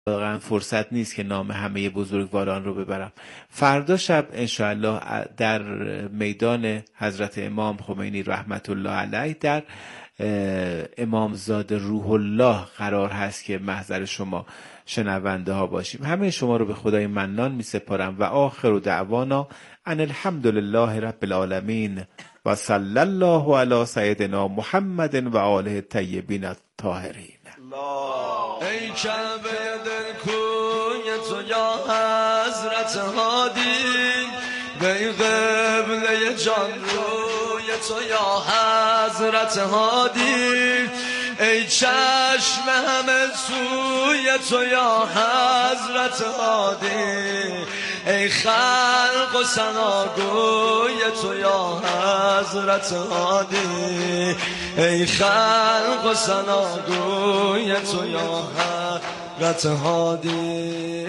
واقعا فرصت نیست که نام همه بزرگواران رو ببرم. فردا شب انشاءالله در میدان حضرت امام خمینی رحمت الله علیه در امامزاده روح الله قرار هست که محضر شما شنونده ها باشیم. همه شما رو به خدای منان می سپارم و آخر دعوانا ان الحمد لله رب العالمین و صلی الله علی سیدنا محمد و آله الطیبین الطاهرین. ای کعبه دل کوی تو یا حضرت هادی، ای قبله جان روی تو یا حضرت هادی، ای چشم همه سوی تو یا حضرت هادی، ای خلق و ثناگوی تو یا حضرت هادی، ای خلق و ثناگوی تو یا حضرت هادی.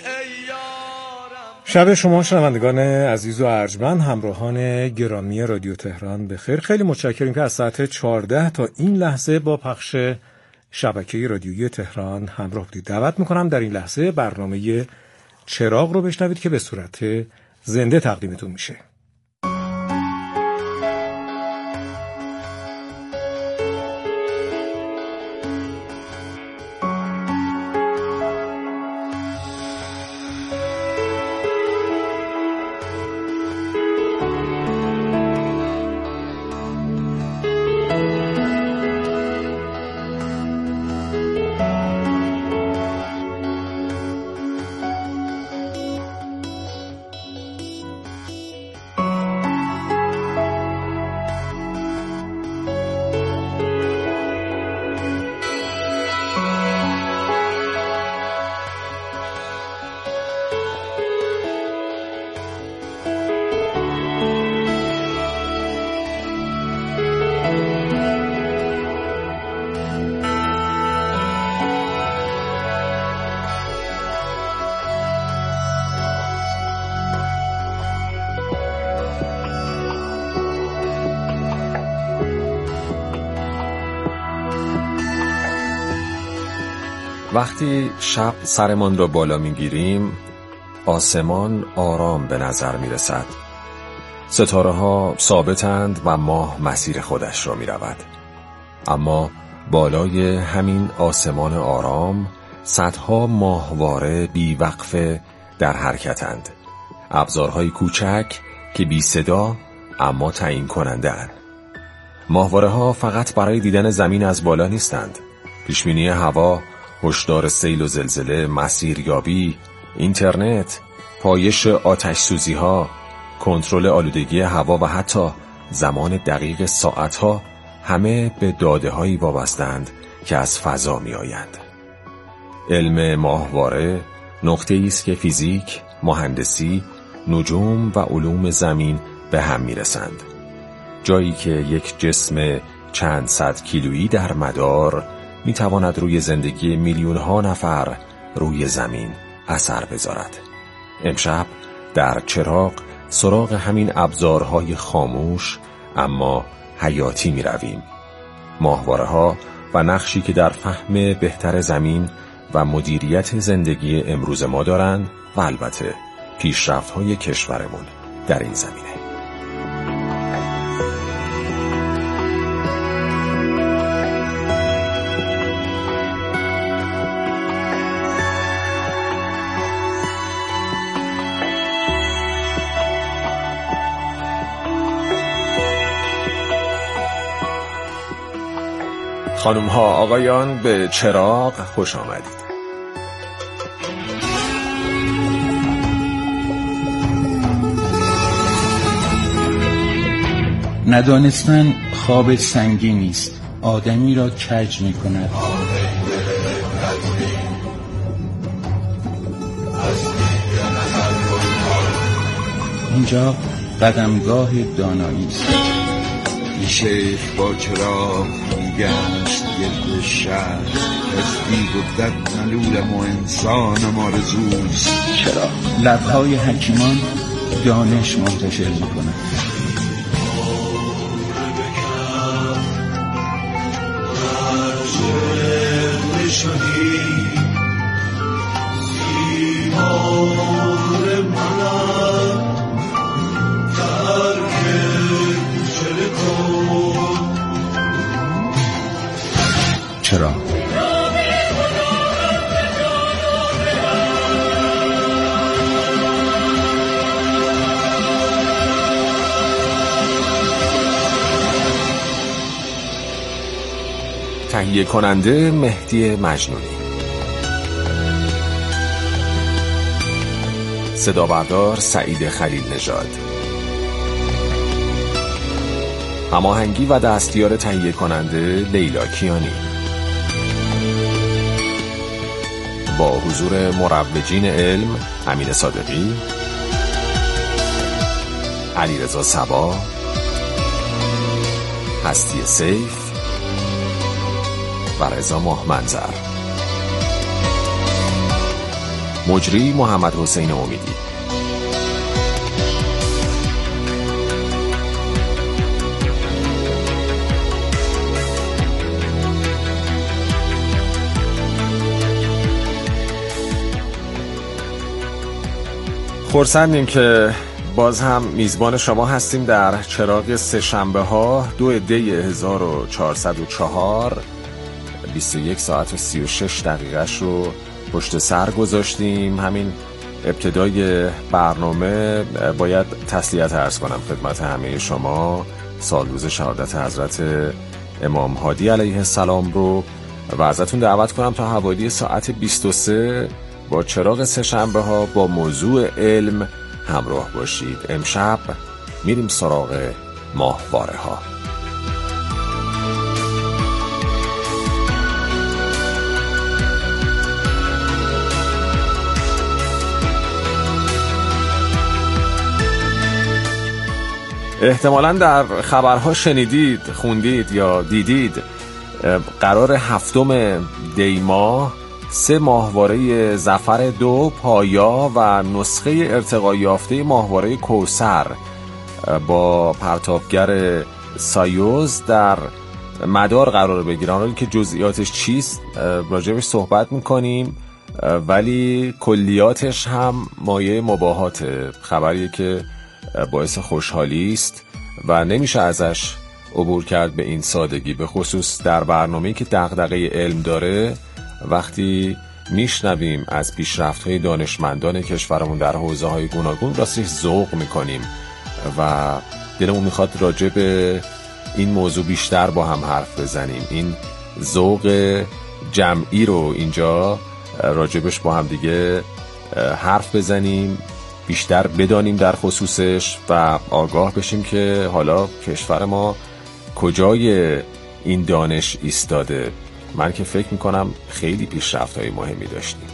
شب شما شنوندگان عزیز و ارجمند، همراهان گرامی رادیو تهران بخیر. خیلی متشکریم که از ساعت 14 تا این لحظه با پخش شبکه رادیویی تهران همراه بودید. دعوت میکنم در این لحظه برنامه چراغ رو بشنوید که به صورت زنده تقدیمتون میشه. وقتی شب سرمان را بالا میگیریم، آسمان آرام به نظر می رسد. ستاره ها ثابتند و ماه مسیر خودش را می رود. اما بالای همین آسمان آرام صدها ماهواره بی وقفه در حرکتند. ابزارهای کوچک که بی صدا اما تعیین کننده اند. ماهواره ها فقط برای دیدن زمین از بالا نیستند. پیشبینی هوا، هشدار سیل و زلزله، مسیریابی، اینترنت، پایش آتش سوزی ها، کنترل آلودگی هوا و حتی زمان دقیق ساعتها همه به داده هایی وابستند که از فضا می آیند. علم ماهواره نقطه‌ای است که فیزیک، مهندسی، نجوم و علوم زمین به هم می رسند. جایی که یک جسم چند صد کیلویی در مدار می تواند روی زندگی میلیون ها نفر روی زمین اثر بذارد. امشب در چراغ سراغ همین ابزارهای خاموش اما حیاتی می رویم. ماهواره ها و نقشی که در فهم بهتر زمین و مدیریت زندگی امروز ما دارند و البته پیشرفت های کشورمون در این زمینه. خانم ها آقایان، به چراغ خوش آمدید. ندانستن خواب سنگینی است، آدمی را کج می کند. اینجا قدمگاه دانایی است. شیخ با چراغ میگشت گرد شهر، تسبیح و دد ملولم و انسانم آرزوست. چرا لبهای حکیمان دانش منتشر میکنند. آخر منم ترک چه کن. چرا؟ تهیه کننده مهدی مجنونی، صدا بردار سعید خلیل نژاد، هماهنگی و دستیار تهیه کننده لیلا کیانی، با حضور مروجین علم امین صادقی، علیرضا صبا، هستی سیف و رضا ماهمنظر. مجری محمد حسین امیدی. خرسندیم که باز هم میزبان شما هستیم در چراغ سه‌شنبه ها 2 دی 1404. 21 ساعت و 36 دقیقه‌اش رو پشت سر گذاشتیم. همین ابتدای برنامه باید تسلیت عرض کنم خدمت همه شما، سالروز شهادت حضرت امام هادی علیه السلام رو، و ازتون دعوت کنم تا حوالی ساعت 23 با چراغ سه‌شنبه ها با موضوع علم همراه باشید. امشب میریم سراغ ماهواره ها. احتمالاً در خبرها شنیدید، خوندید یا دیدید قرار 7 دی ماه 3 ماهواره ظفر 2 پایا و نسخه ارتقا یافته ماهواره کوثر با پرتابگر سایوز در مدار قرار بگیرن. حالا که جزئیاتش چیست راجبش صحبت میکنیم، ولی کلیاتش هم مایه مباهاته. خبریه که باعث خوشحالی است و نمیشه ازش عبور کرد به این سادگی، به خصوص در برنامه‌ای که دغدغه علم داره. وقتی میشنویم از پیشرفت‌های دانشمندان کشورمون در حوزه‌های گوناگون راستش ذوق میکنیم و دلمون میخواد راجع به این موضوع بیشتر با هم حرف بزنیم. این ذوق جمعی رو اینجا راجبش با هم دیگه حرف بزنیم، بیشتر بدانیم در خصوصش و آگاه بشیم که حالا کشور ما کجای این دانش ایستاده. من که فکر میکنم خیلی پیشرفت‌های مهمی داشتیم.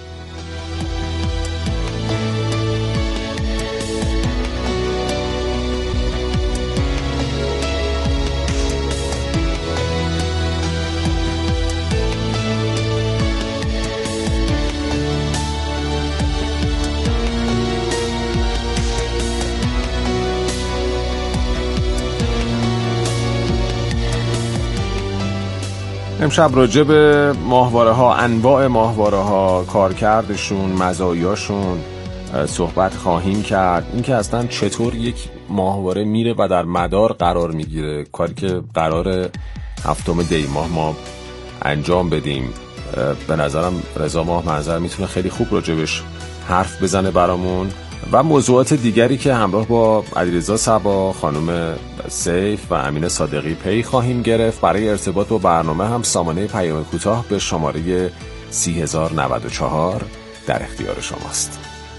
امشب راجع به ماهواره ها، انواع ماهواره ها، کارکردشون، مزایاشون صحبت خواهیم کرد. اینکه اصلا چطور یک ماهواره میره و در مدار قرار میگیره، کاری که قرار 7 دی ماه ما انجام بدیم. به نظرم رضا ماهمنظر میتونه خیلی خوب راجبش حرف بزنه برامون و موضوعات دیگری که همراه با علیرضا صبا، خانم سیف و امین صادقی پی خواهیم گرفت. برای ارتباط با برنامه هم سامانه پیام کوتاه به شماره 3094 در اختیار شماست.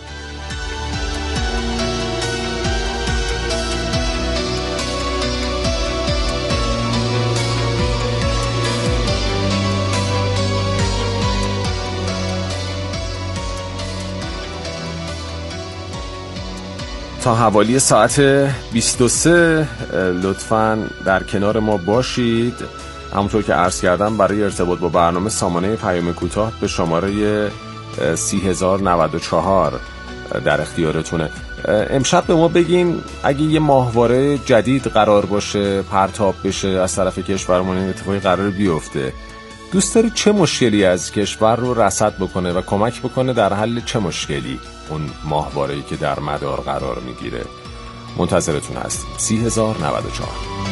تا حوالی ساعت 23 لطفاً در کنار ما باشید. همونطور که عرض کردم برای ارتباط با برنامه سامانه پیام کوتاه به شماره 3094 در اختیارتونه. امشب به ما بگین اگه یه ماهواره جدید قرار باشه پرتاب بشه از طرف کشورمون، این اتفاقی قرار بیفته، دوست داری چه مشکلی از کشور رو رصد بکنه و کمک بکنه در حل چه مشکلی؟ اون ماهواره‌ای که در مدار قرار میگیره. منتظرتون هستیم. 30,094.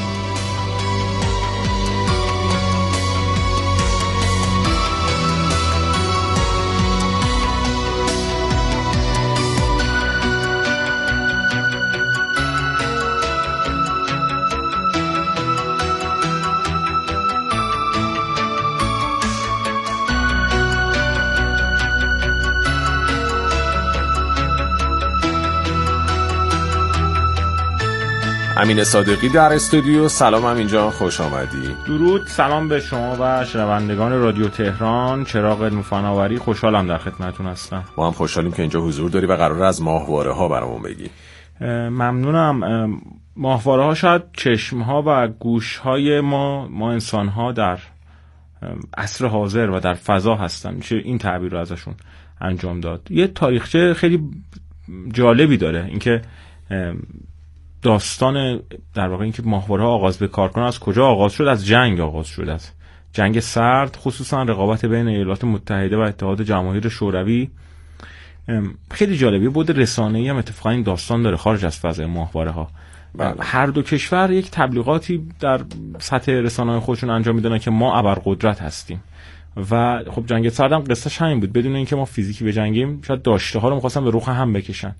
امین صادقی در استودیو. سلام امین جان، خوش آمدی. درود، سلام به شما و شنوندگان رادیو تهران. چراغ فناوری، خوشحالم در خدمتتون هستم. ما هم خوشحالیم که اینجا حضور داری و قراره از ماهواره ها برامون بگی. ممنونم. ماهواره ها شاید چشم ها و گوش های ما انسان ها در عصر حاضر و در فضا هستن. میشه این تعبیر رو ازشون انجام داد. یه تاریخچه خیلی جالبی داره اینکه داستان در واقع اینکه ماهواره ها آغاز به کار کنن از کجا آغاز شد. از جنگ آغاز شد، از جنگ سرد، خصوصا رقابت بین ایالات متحده و اتحاد جماهیر شوروی. خیلی جالبیه. بود رسانه‌ای هم اتفاقا این داستان داره خارج از فضای ماهواره ها. هر دو کشور یک تبلیغاتی در سطح رسانه‌های خودشون انجام میدن که ما ابرقدرت هستیم و خب جنگ سرد هم قصه‌ش همین بود. بدون اینکه ما فیزیکی بجنگیم شاید داشته ها رو می‌خواستن به رخ هم بکشن.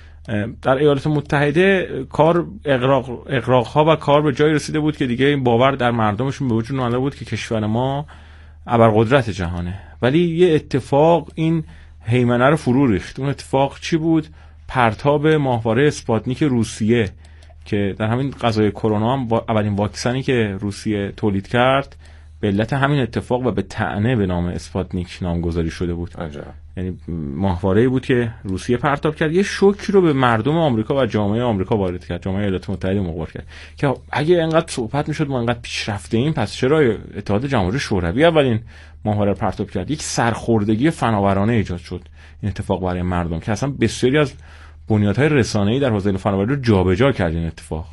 در ایالات متحده کار اغراق ها و کار به جای رسیده بود که دیگه این باور در مردمشون به وجود اومده بود که کشور ما ابرقدرت جهانه. ولی یه اتفاق این هیمنه رو فرو ریخت. اون اتفاق چی بود؟ پرتاب ماهواره اسپاتنیک روسیه که در همین قضیه کرونا هم اولین واکسنی که روسیه تولید کرد به علت همین اتفاق و به طعنه به نام اسپاتنیک نامگذاری شده بود. یعنی ماهواره‌ای بود که روسیه پرتاب کرد، یه شوکی رو به مردم آمریکا و جامعه آمریکا وارد کرد، جامعه ایالات متحده مقبل کرد که اگه اینقدر صحبت میشد ما اینقدر پیشرفته ایم، پس چرا اتحاد جماهیر شوروی اولین ماهواره رو پرتاب کرد؟ یک سرخوردگی فناورانه ایجاد شد این اتفاق برای مردم که اصلا بسیاری از بنیادهای رسانه‌ای در حوزه فناوری رو جابجا کرد این اتفاق.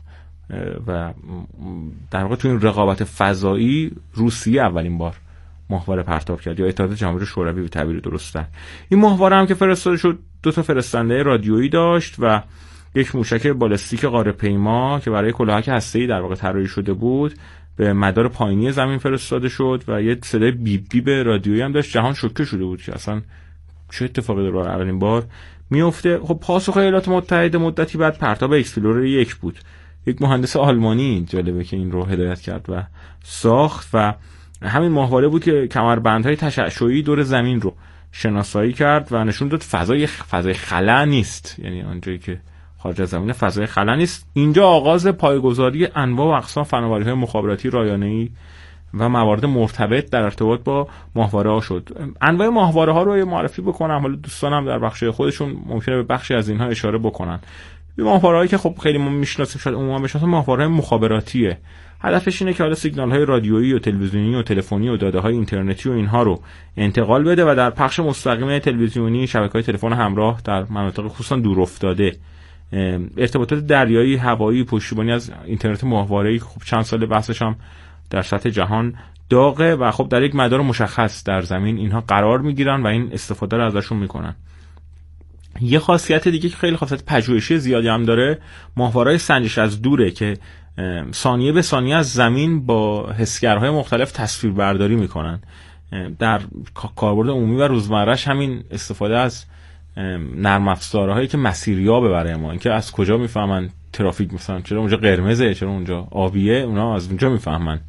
و در واقع تو این رقابت فضایی روسیه اولین بار ماهواره پرتاب کرد، یا اتحاد جماهیر شوروی به تعبیر درسته. این ماهواره هم که فرستاده شد 2 تا فرستنده رادیویی داشت و یک موشک بالستیک قاره‌پیما که برای کلاهک هسته‌ای در واقع طراحی شده بود به مدار پایینی زمین فرستاده شد و یه صدای بیپ بیپ رادیویی هم داشت. جهان شوکه شده بود که اصلا چه اتفاقی داره اولین بار میفته. خب پاسخ ایالات متحده مدتی بعد پرتاب اکسپلورر 1 بود. یک مهندس آلمانی جالبه که این رو هدایت کرد و ساخت و همین ماهواره بود که کمربندهای تشعشعی دور زمین رو شناسایی کرد و نشون داد فضای خلا نیست، یعنی آنجایی که خارج از زمین فضای خلا نیست. اینجا آغاز پایه‌گذاری انواع و اقسام فناوری‌های مخابراتی رایانه‌ای و موارد مرتبط در ارتباط با ماهواره‌ها شد. انواع ماهواره‌ها رو معرفی بکنم، حالا دوستانم در بخش خودشون ممکنه به بخشی از اینها اشاره بکنن. ماهواره‌هایی که خب خیلی ما میشناسیم، شاید عموما بشناسیم، ماهواره‌های مخابراتیه. هدفش اینه که حالا سیگنال‌های رادیویی و تلویزیونی و تلفنی و داده‌های اینترنتی و اینها رو انتقال بده و در پخش مستقیم تلویزیونی، شبکه‌های تلفن همراه در مناطق خصوصا دورافتاده، ارتباطات دریایی، هوایی، پشتیبانی از اینترنت ماهواره‌ای خب چند سال بحثش هم در سطح جهان داغه و خب در یک مدار مشخص در زمین اینها قرار میگیرن و این استفاده رو ازشون میکنن. یه خاصیت دیگه که خیلی خاصیت پژوهشی زیادی هم داره، ماهواره‌های سنجش از دوره که ثانیه به ثانیه از زمین با حسگرهای مختلف تصویر برداری میکنن. در کاربرد عمومی و روزمرهش همین استفاده از نرم افزارهایی که مسیریابه برای ما، اینکه از کجا میفهمن ترافیک، مثلا چرا اونجا قرمزه، چرا اونجا آبیه، اونا از اونجا میفهمن.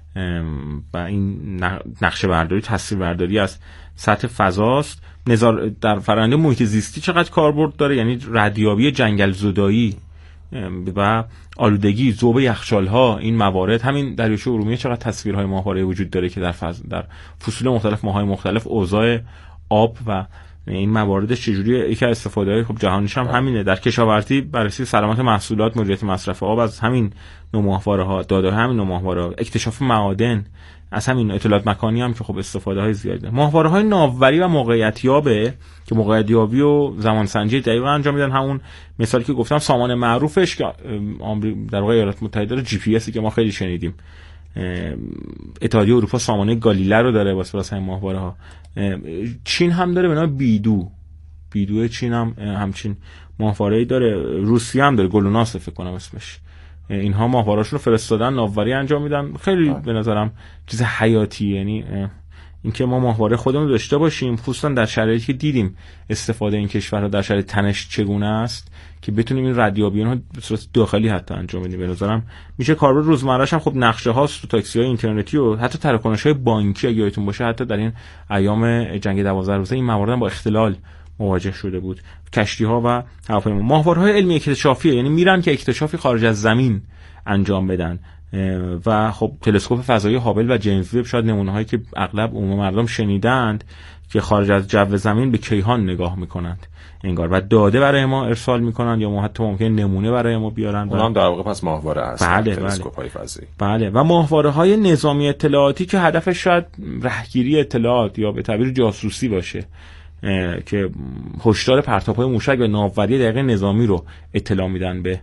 و این نقشه برداری، تصویر برداری از سطح فضاست. در فرآیند محیط زیستی چقدر کاربرد داره، یعنی ردیابی جنگل زدایی و آلودگی، ذوب یخچال‌ها، این موارد. همین دریاچه ارومیه چقدر تصویرهای ماهواره وجود داره که در فصول مختلف، ماه‌های مختلف، اوضاع آب و این مواردش چجوریه. یکی از استفاده‌های خب جهانیش هم همینه. در کشاورزی بررسی سلامت محصولات، مدیریت مصرف آب از همین نوع ماهواره‌ها، داده همین نوع ماهواره‌ها، اکتشاف معادن از همین اطلاعات مکانی هم که خب استفاده‌های زیادی داره. ماهواره‌های ناوبری و موقعیتیابه که موقعیتیابی و زمانسنجی دقیق انجام میدن. همون مثالی که گفتم سامان معروفش که در واقع ایالات متحده رو GPS که ما خیلی شنیدیم اتحادیه اروپا سامانه گالیله رو داره واسه این ماهواره ها. چین هم داره به نام بیدو چین هم همچین ماهواره‌ای داره. روسیه هم داره، گلوناس فکر کنم اسمش. اینها ماهواره‌اشون رو فرستادن، ناوبری انجام میدن. خیلی به نظرم چیز حیاتیه، یعنی اینکه ما ماهواره خودمون داشته باشیم، خصوصا در شرایطی که دیدیم استفاده این کشورها در شرایط تنش چگونه است، که بتونیم این ردیابی‌ها به صورت داخلی حتی انجام بدیم. به نظرم میشه کاربرد روزمره‌اش هم خب نقشه هاست تو تاکسی‌های اینترنتی و حتی تراکنش‌های بانکی اگه یادتون باشه، حتی در این ایام جنگ 12 روزه این موارد با اختلال مواجه شده بود. کشتی‌ها و هواپیما. ماهواره‌های علمی اکتشافیه، یعنی میرن که اکتشافی خارج از زمین انجام بدن و خب تلسکوپ فضایی هابل و جیمز وب شاید نمونه‌هایی که اغلب عموم مردم شنیدند که خارج از جو زمین به کیهان نگاه میکنند انگار و داده برای ما ارسال میکنن، یا حتی ممکنه نمونه برای ما بیارن. اونا هم در واقع پس ماهواره هستن. بله، تلسکوپ‌های فضایی. بله، و ماهواره‌های نظامی اطلاعاتی که هدفش شاید رهگیری اطلاعات یا به تعبیر جاسوسی باشه، که هشدار پرتاب‌های موشک و ناوبری دقیق نظامی رو اطلاع میدن به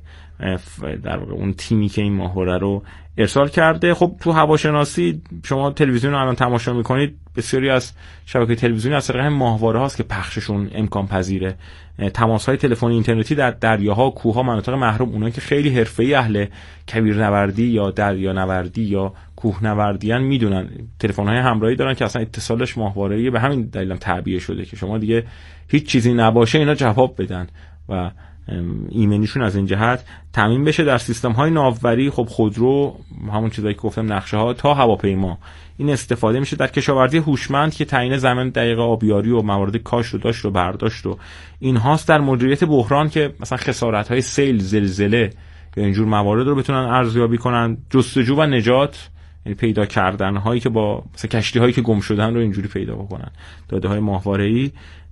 در واقع اون تیمی که این ماهواره رو ارسال کرده. خب تو هواشناسی شما تلویزیون رو الان تماشا میکنید، بسیاری از شبکه تلویزیونی از طریق ماهواره هاست که پخششون امکان پذیره. تماس‌های تلفنی اینترنتی در دریاها، کوه‌ها، مناطق محروم، اونایی که خیلی حرفه‌ای اهل کویرنوردی یا دریانوردی یا کوهنوردیان میدونن، تلفن‌های همراهی دارن که اصلا اتصالش ماهواره‌ایه. به همین دلیل هم تعبیه شده که شما دیگه هیچ چیزی نباشه اینا جواب بدن و ایمنیشون از این جهت تامین بشه. در سیستم‌های ناوبری خب خودرو، همون چیزایی که گفتم، نقشه‌ها تا هواپیما، این استفاده میشه در کشاورزی هوشمند که تعیین زمان دقیق آبیاری و موارد کاشت و داشت و برداشت و اینهاست. در مدیریت بحران که مثلا خسارت‌های سیل، زلزله یا اینجور موارد رو بتونن ارزیابی کنن. جستجو و نجات، یعنی پیدا کردن هایی که با مثلا کشتی هایی که گم شدن رو اینجوری پیدا بکنن، داده های ماهواره‌ای.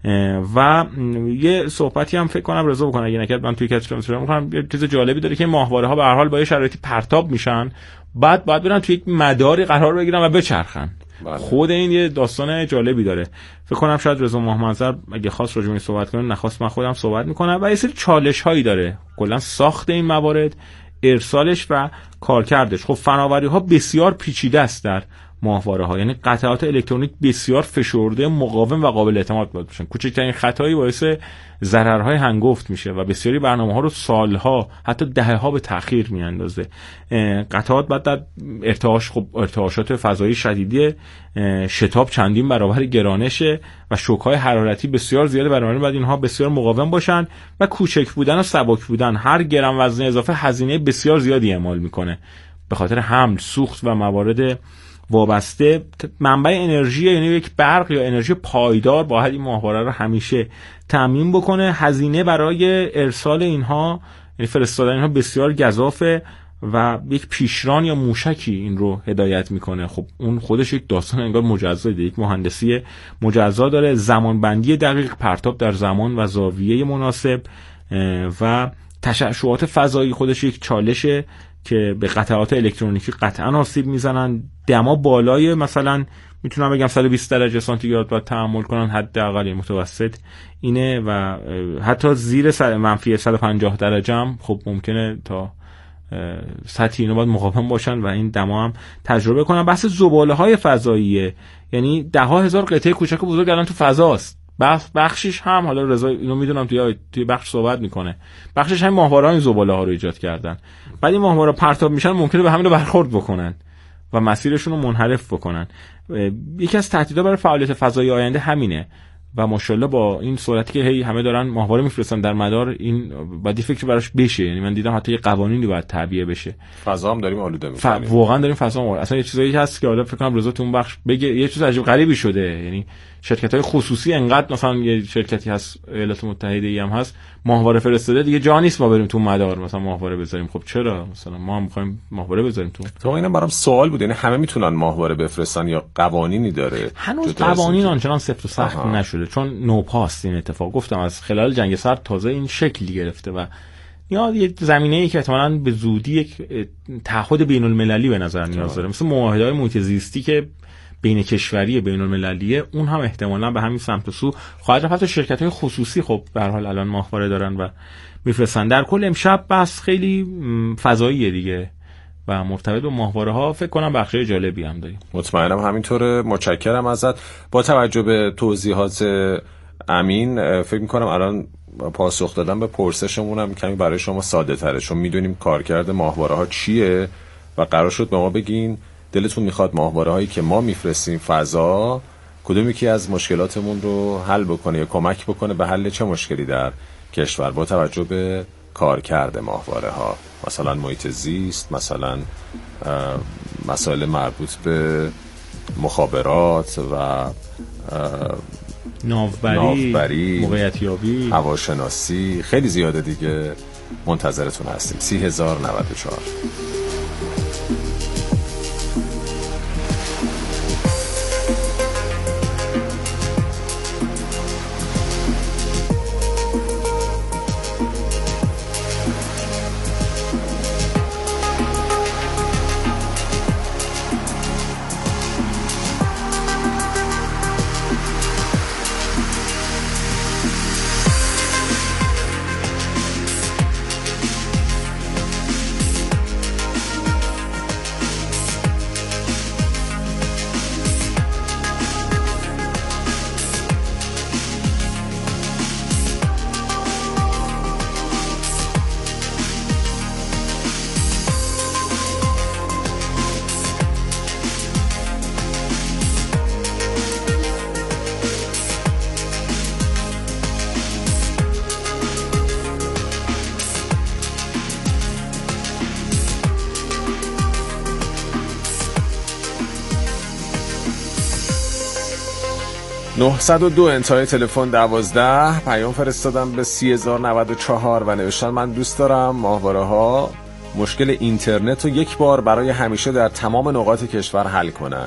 و یه صحبتی هم فکر کنم رضا بکنه اگه نکرد، من توی کتاب می‌خونم یه چیز جالبی داره که ماهواره ها به هر حال با یه شرایطی پرتاب میشن، بعد برن توی یک مداری قرار بگیرن و بچرخن. خود این یه داستان جالبی داره. فکر کنم شاید رضا محمدزر اگه خواست راجع به این صحبت کنه، نخواست من خودم صحبت میکنم. و یه سری چالش هایی داره کلا ساخت این موارد، ارسالش و کارکردش. خب فناوری ها بسیار پیچیده است در ماهواره ها، یعنی قطعات الکترونیک بسیار فشرده، مقاوم و قابل اعتماد باید باشن. کوچکترین خطایی باعث ضررهای هنگفت میشه و بسیاری برنامه‌ها رو سالها حتی دهه‌ها به تأخیر میاندازه. قطعات بعد در ارتعاشات فضایی شدیدی شتاب چندین برابر گرانشه و شوک‌های حرارتی بسیار زیاده، برای بعد اینها بسیار مقاوم باشن و کوچک بودن و سبک بودن. هر گرم وزن اضافه هزینه بسیار زیادی اعمال میکنه به خاطر حمل، سوخت و موارد وابسته. منبع انرژی، یعنی یک برق یا انرژی پایدار باید این ماهواره رو همیشه تامین بکنه. هزینه برای ارسال اینها، یعنی فرستادن اینها، بسیار گزافه و یک پیشران یا موشکی این رو هدایت میکنه. خب اون خودش یک داستان انگار مجزا داره، یک مهندسی مجزا داره، زمانبندی دقیق، پرتاب در زمان و زاویه مناسب و تشعشعات فضایی خودش یک چالشه که به قطعات الکترونیکی قطعا آسیب میزنن. دما بالای مثلا میتونم بگم 120 درجه سانتیگراد باید تحمل کنن، حداقل متوسط اینه، و حتی زیر منفی 150 درجه هم خب ممکنه تا سطح اینو باید مقاوم باشن و این دما هم تجربه کنن. بحث زباله‌های فضاییه، یعنی ده ها هزار قطعه کوچک و بزرگ الان تو فضاست. بخشش هم، حالا رضا اینو میدونم توی بخش صحبت میکنه، بخشش هم ماهواره ها این زباله ها رو ایجاد کردن. بعد این ماهواره پرتاب میشن ممکنه به همین رو برخورد بکنن و مسیرشون رو منحرف بکنن. یکی از تهدیدها برای فعالیت فضایی آینده همینه و ماشاءالله با این سرعتی که هی همه دارن ماهواره میفرستن در مدار، این باید فکر براش بشه. یعنی من دیدم حتی یه قوانینی باید تعبیه بشه. فضا هم داریم آلوده می‌کنیم. واقعا داریم فضا آلوده. اصلا یه چیزایی هست که حالا فکر کنم رضا تو اون بخش بگه، یه چیز عجیب غریبی شده. یعنی شرکت‌های خصوصی انقدر، مثلا یه شرکتی هست ایالات متحده ای هم هست ماهواره فرستاده، دیگه جا نیست ما بریم تو مدار مثلا ماهواره بذاریم. خب چرا مثلا ما هم می‌خوایم ماهواره بذاریم تو اینم برام سوال بود، یعنی همه میتونن ماهواره بفرستن یا قوانینی داره؟ هنوز قوانین آنچنان سفت و سخت نشده، چون نوپاست این اتفاق. گفتم از خلال جنگ سرد تازه این شکلی گرفته و یا یه زمینه‌ای که احتمالاً به زودی یک تعهد بین‌المللی به نظر نیاز داره، مثل معاهده‌های محیط زیستی که بین کشوری بین‌المللیه، اون هم احتمالاً به همین سمت و سو خواهد رفت. شرکت‌های خصوصی خب به هر حال الان ماهواره دارن و میفرستن. در کل امشب بس خیلی فضاییه دیگه و مرتبط با ماهواره ها فکر کنم بخشای جالبی هم داریم. مطمئنم همینطوره. متشکرم ازت. با توجه به توضیحات امین فکر میکنم الان پاسخ دادن به پرسشمون هم کمی برای شما ساده تره، چون میدونیم کارکرد ماهواره ها چیه و قرار شد به ما بگین دلتون میخواد ماهواره هایی که ما میفرستیم فضا کدوم یکی از مشکلاتمون رو حل بکنه یا کمک بکنه به حل چه مشکلی در کشور با توجه به کارکرد ماهواره ها، مثلا محیط زیست، مثلا مسائل مربوط به مخابرات و ناوبری، موقعیتیابی، هواشناسی، خیلی زیاده دیگه. منتظرتون هستیم. 30,094. (902) انتهای تلفن 12. پیام فرستادم به 30,094 و نوشتن من دوست دارم ماهواره ها مشکل اینترنت رو یک بار برای همیشه در تمام نقاط کشور حل کنن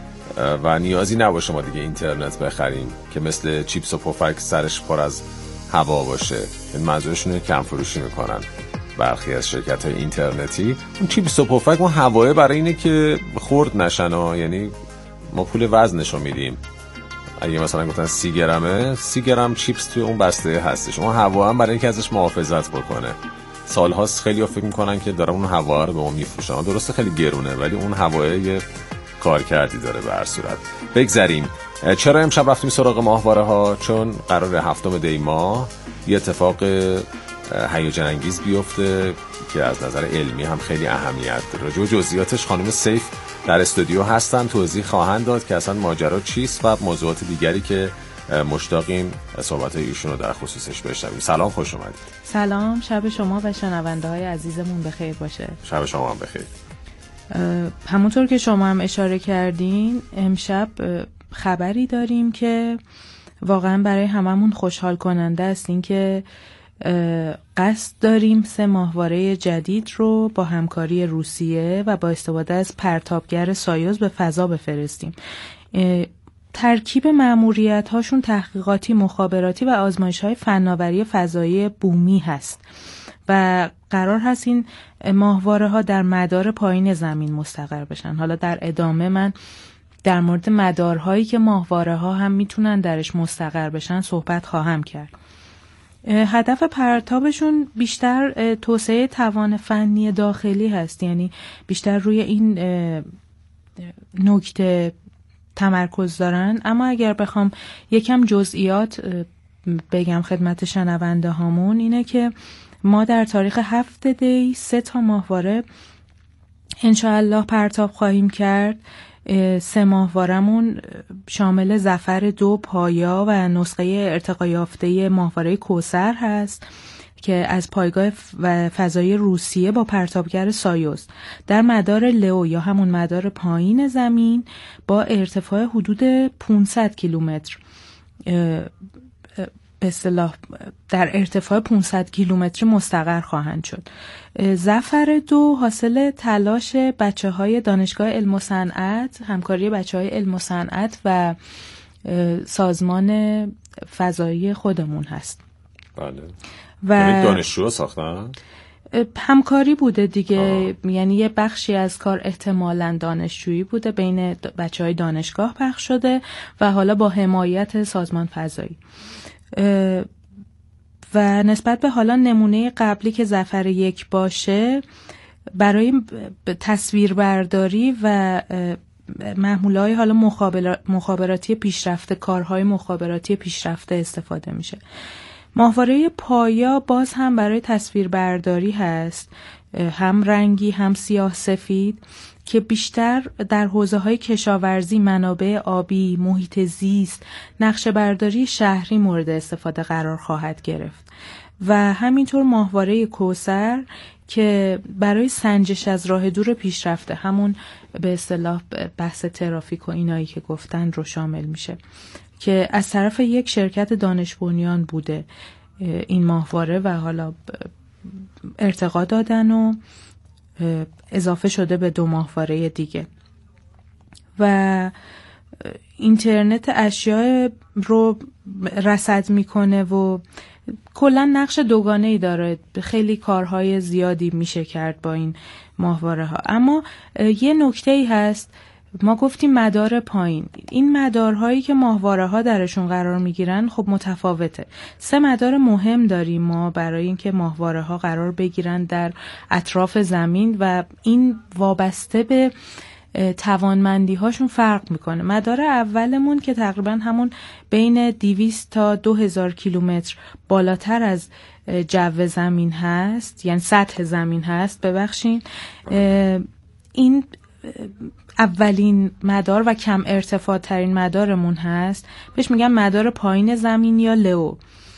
و نیازی نباشه ما دیگه اینترنت بخریم که مثل چیپس و پفک سرش پر از هوا باشه. این منظورشونه کم فروشی میکنن برخی از شرکت های اینترنتی. اون چیپس و پفک اون هواه برای اینه که خورد نشن، یعنی ما پول وزنشو میدیم. اگه مثلا گفتن 30 گرمه، 30 گرم چیپس توی اون بسته هستش. اون هوا هم برای اینکه ازش محافظت بکنه. سالهاست خیلی‌ها فکر میکنن که دارن اون هوا رو به ما میفروشن. درسته خیلی گرونه ولی اون هوای یه کارکردی داره به هر صورت. بگذریم. چرا امشب رفتیم سراغ ماهواره ها؟ چون قراره 7 دی ماه یه اتفاق هیجان انگیز بیفته که از نظر علمی هم خیلی اهمیت داره. راجع به جزئیاتش خانم سیف در استودیو هستن، توضیح خواهند داد که اصلا ماجرا چیست و موضوعات دیگری که مشتاقیم صحبت ایشون رو در خصوصش بشنویم. سلام، خوش اومدید. سلام، شب شما و شنونده های عزیزمون بخیر باشه. شب شما هم بخیر. همونطور که شما هم اشاره کردین امشب خبری داریم که واقعا برای هممون خوشحال کننده است. این که قصد داریم 3 ماهواره جدید رو با همکاری روسیه و با استفاده از پرتابگر سایوز به فضا بفرستیم. ترکیب مأموریت هاشون تحقیقاتی، مخابراتی و آزمایش های فناوری فضایی بومی هست و قرار هست این ماهواره ها در مدار پایین زمین مستقر بشن. حالا در ادامه من در مورد مدارهایی که ماهواره ها هم میتونن درش مستقر بشن صحبت خواهم کرد. هدف پرتابشون بیشتر توسعه توان فنی داخلی هست، یعنی بیشتر روی این نکته تمرکز دارن. اما اگر بخوام یکم جزئیات بگم خدمت شنونده هامون، اینه که ما در تاریخ 7 دی 3 ماهواره انشاءالله پرتاب خواهیم کرد. 3 ماهوارمون شامل ظفر 2 پایا و نسخه ارتقا یافته ماهواره کوثر هست که از پایگاه فضایی روسیه با پرتابگر سایوز در مدار لئو یا همون مدار پایین زمین با ارتفاع حدود 500 کیلومتر به اصطلاح در ارتفاع 500 کیلومتری مستقر خواهند شد. ظفر 2 حاصل تلاش بچه‌های دانشگاه علم و صنعت، همکاری بچه‌های علم و صنعت و سازمان فضایی خودمون هست. بله. و دانشجو ساختن؟ همکاری بوده دیگه. یعنی یه بخشی از کار احتمالاً دانشجویی بوده، بین بچه‌های دانشگاه پخش شده و حالا با حمایت سازمان فضایی. و نسبت به حالا نمونه قبلی که ظفر 1 باشه، برای تصویربرداری و محموله‌های حالا مخابراتی پیشرفته، کارهای مخابراتی پیشرفته استفاده میشه. ماهواره پایا باز هم برای تصویربرداری هست، هم رنگی هم سیاه سفید، که بیشتر در حوزه‌های کشاورزی، منابع آبی، محیط زیست، نقشه برداری شهری مورد استفاده قرار خواهد گرفت. و همینطور ماهواره کوثر که برای سنجش از راه دور پیشرفته، همون به اصطلاح بحث ترافیک و اینایی که گفتن رو شامل میشه، که از طرف یک شرکت دانش بنیان بوده این ماهواره و حالا ارتقا دادن و اضافه شده به 2 ماهواره دیگه. و اینترنت اشیاء رو رصد میکنه و کلا نقش دوگانه‌ای داره. خیلی کارهای زیادی میشه کرد با این ماهواره ها. اما یه نکته‌ای هست، ما گفتیم مدار پایین. این مدارهایی که ماهواره ها درشون قرار میگیرن خب متفاوته. 3 مدار مهم داریم ما برای اینکه ماهواره ها قرار بگیرن در اطراف زمین و این وابسته به توانمندی هاشون فرق میکنه. مدار اولمون که تقریبا همون بین 200 تا 2000 کیلومتر بالاتر از جو زمین هست، یعنی سطح زمین هست، ببخشین، این اولین مدار و کم ارتفاع ترین مدارمون هست. بهش میگن مدار پایین زمین یا لئو.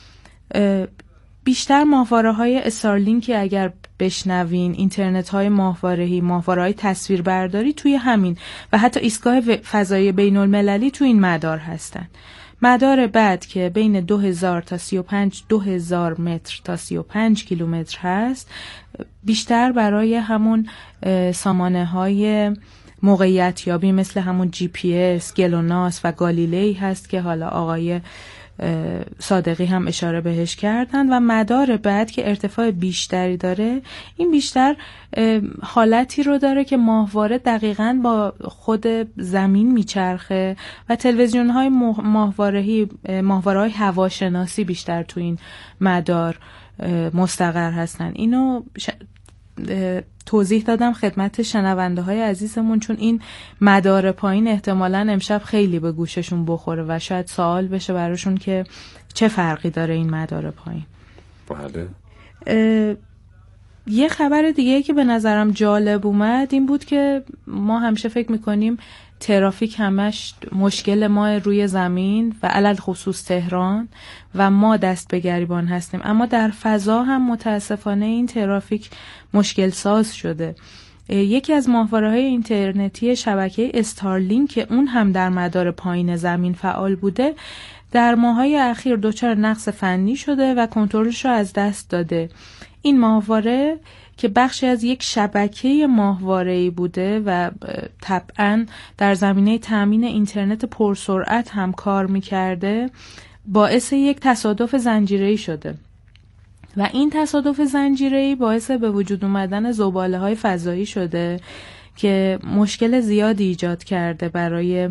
بیشتر ماهواره های استارلینک اگر بشنوین، اینترنت های ماهواره‌ای، ماهواره های تصویربرداری توی همین و حتی ایستگاه فضایی بین المللی توی این مدار هستن. مدار بعد که بین 2000 تا 2000 متر تا 35 کیلومتر هست، بیشتر برای همون سامانه های موقعیت یابی مثل همون GPS، گلوناس و گالیلی هست که حالا آقای صادقی هم اشاره بهش کردن. و مدار بعد که ارتفاع بیشتری داره، این بیشتر حالتی رو داره که ماهواره دقیقاً با خود زمین میچرخه و تلویزیون های ماهواره‌های هواشناسی بیشتر تو این مدار مستقر هستن. اینو توضیح دادم خدمت شنونده های عزیزمون، چون این مدار پایین احتمالاً امشب خیلی به گوششون بخوره و شاید سوال بشه براشون که چه فرقی داره این مدار پایین. بله. یه خبر دیگه که به نظرم جالب اومد این بود که ما همیشه فکر میکنیم ترافیک همش مشکل ما روی زمین و علل خصوص تهران و ما دست به گریبان هستیم، اما در فضا هم متاسفانه این ترافیک مشکل ساز شده. یکی از ماهواره‌های اینترنتی شبکه استارلینک که اون هم در مدار پایین زمین فعال بوده، در ماه‌های اخیر دچار نقص فنی شده و کنترلش رو از دست داده. این ماهواره که بخشی از یک شبکه ماهواره‌ای بوده و طبعاً در زمینه تامین اینترنت پرسرعت هم کار می‌کرده، باعث یک تصادف زنجیره‌ای شده و این تصادف زنجیره‌ای باعث به وجود اومدن زباله‌های فضایی شده که مشکل زیادی ایجاد کرده برای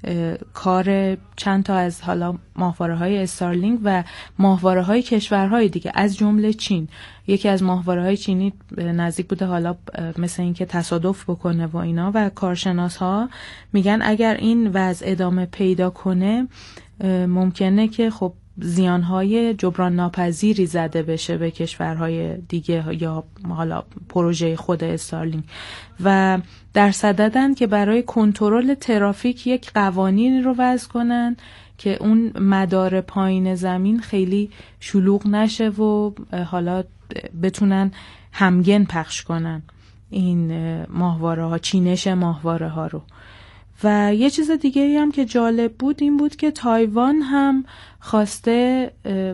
کار چند تا از حالا ماهواره‌های استارلینک و ماهواره‌های کشورهای دیگه از جمله چین. یکی از ماهواره‌های چینی نزدیک بوده حالا مثل این که تصادف بکنه و اینا، و کارشناس‌ها میگن اگر این وضع ادامه پیدا کنه ممکنه که خب زیانهای جبران ناپذیری زده بشه به کشورهای دیگه یا حالا پروژه خود استارلینک، و در صددن که برای کنترل ترافیک یک قوانین رو وضع کنن که اون مدار پایین زمین خیلی شلوغ نشه و حالا بتونن همگن پخش کنن این ماهواره ها، چینش ماهواره ها رو. و یه چیز دیگه هم که جالب بود این بود که تایوان هم خواسته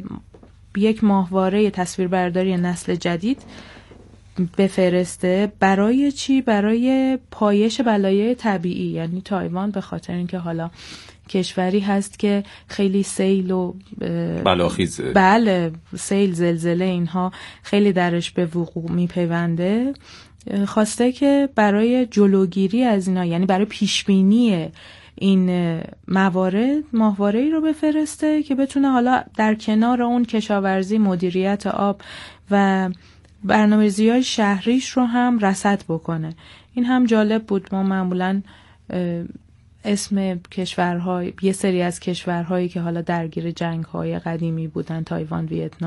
یک ماهواره تصویربرداری نسل جدید بفرسته. برای چی؟ برای پایش بلایای طبیعی. یعنی تایوان به خاطر اینکه حالا کشوری هست که خیلی سیل و بلاخیز، بله، سیل، زلزله، اینها خیلی درش به وقوع میپیونده، خواسته که برای جلوگیری از اینا، یعنی برای پیشبینی این موارد، ماهواره‌ای رو بفرسته که بتونه حالا در کنار اون کشاورزی، مدیریت آب و برنامه‌ریزی‌های شهریش رو هم رصد بکنه. این هم جالب بود. ما معمولاً اسم کشورهای، یه سری از کشورهایی که حالا درگیر جنگ‌های قدیمی بودن، تایوان، ویتنام